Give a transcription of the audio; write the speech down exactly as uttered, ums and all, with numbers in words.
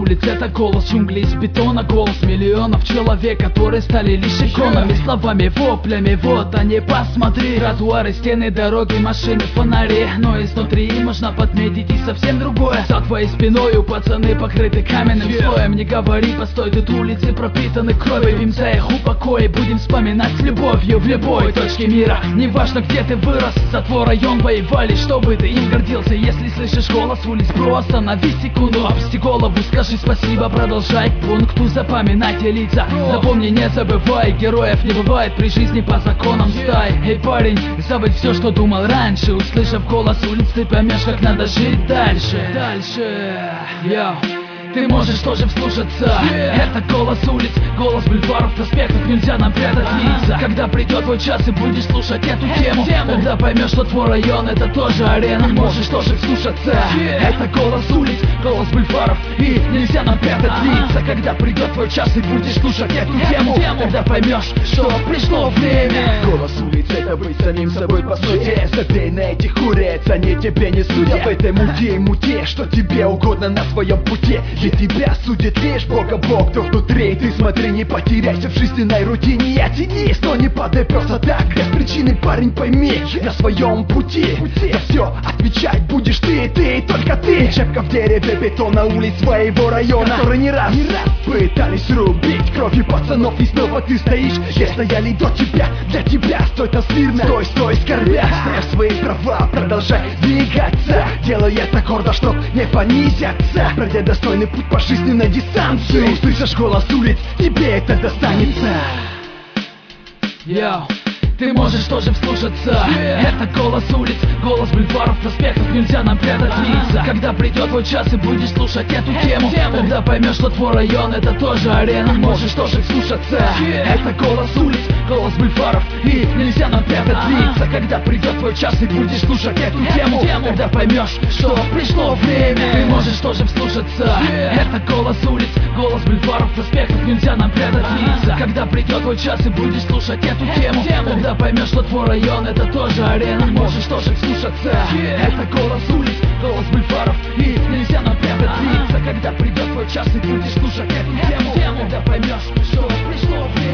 улиц — это голос джунглей из бетона, голос миллионов человек, которые стали лишь иконами, словами, воплями. Вот они, посмотри, тротуары, стены, дороги, машины, фонари. Но изнутри можно подметить и совсем другое. За твоей спиной у пацаны покрыты каменным yeah. слоем. Не говори, постой, тут улицы пропитаны кровью. Им за их упокой будем вспоминать с любовью. В любой точке мира, неважно где ты вырос, за твой район воевали, чтобы ты им гордился. Если слышишь голос улиц, бро, остановись секунду, опусти голову, скажи спасибо, продолжай к пункту. Запоминайте лица, запомни, не забывай, героев не бывает при жизни по законам стаи. Эй, парень, забудь все, что думал раньше. Услышав голос улиц, ты поймешь, как надо жить дальше. Дальше, йоу. Ты можешь тоже вслушаться yeah. Это голос улиц, голос бульваров, проспектов. Нельзя нам прятать лица. Когда придет твой час и будешь слушать эту тему, тему, тогда поймешь, что твой район — это тоже арена. Можешь тоже вслушаться yeah. Это голос улиц, голос бульваров. И нельзя нам прятать uh-huh. лица. Когда придет твой час и будешь слушать эту тему, тему, тогда поймешь, что пришло время. Голос улиц — это быть самим собой по сути. Забей на этих куриц, они тебе не судят. В этой муте и муте, что тебе угодно на твоем пути. И тебя судит лишь Бога Бог, кто внутри. Ты смотри, не потеряйся в жизненной рутине. Я тянись, но не падай просто так. Без причины, парень, пойми, на своем пути, пути. За все отвечать будешь ты, ты и только ты. Чепка в дереве бетона улиц своего района, которые не раз, не раз пытались рубить кровью пацанов. И снова ты стоишь, где стояли до тебя. Для тебя стой там смирно, стой, стой, скорбя. Стоя в свои права, продолжай двигаться. Делай это гордо, чтоб не понизиться. Пройдя достойный путь по жизненной дистанции, услышишь голос улиц, тебе это достанется. Йоу. Ты можешь тоже вслушаться yeah. Это голос улиц, голос бульваров, проспектов. Нельзя нам прятать uh-huh. лица. Когда придет твой час и будешь слушать эту тему, тему, тогда поймешь, что твой район — это тоже арена. Можешь тоже вслушаться yeah. Это голос улиц, голос бульваров. И нельзя нам прятать uh-huh. лица. Когда придет твой час и будешь слушать эту тему, тему, тогда поймешь, что пришло время. Ты можешь тоже вслушаться yeah. Это голос улиц, голос бульваров, проспектов. Нельзя нам прятать uh-huh. лица. Когда придет твой час и будешь слушать эту тему, тему, тогда поймешь, что твой район — это тоже арена. Можешь тоже вслушаться yeah. Это голос улиц, голос бульваров. И нельзя нам прятать uh-huh. лица. Когда придет твой час и будешь слушать эту тему, тему, тогда поймешь, что пришло время.